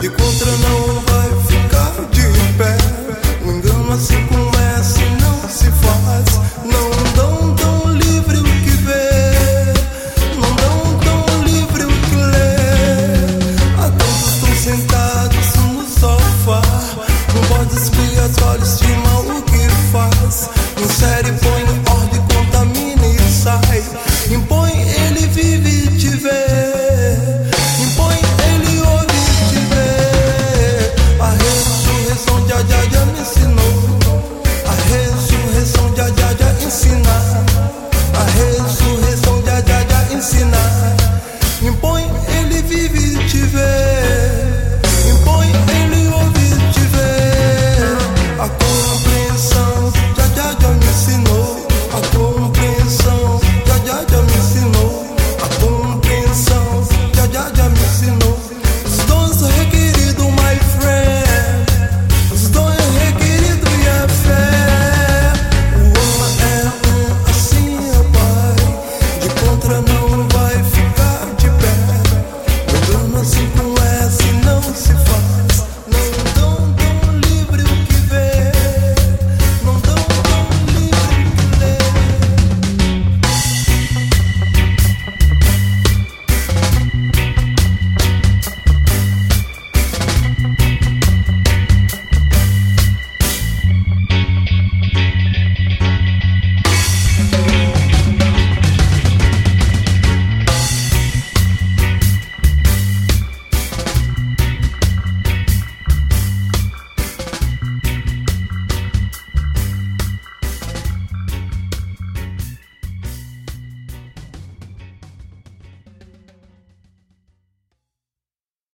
e contra não vai ficar de pé. O engano assim começa e não se faz. Não dão tão livre o que vê, não dão tão livre o que lê. Há tantos estão sentados no sofá, não pode desviar os olhos de mal o que faz. Insere e põe no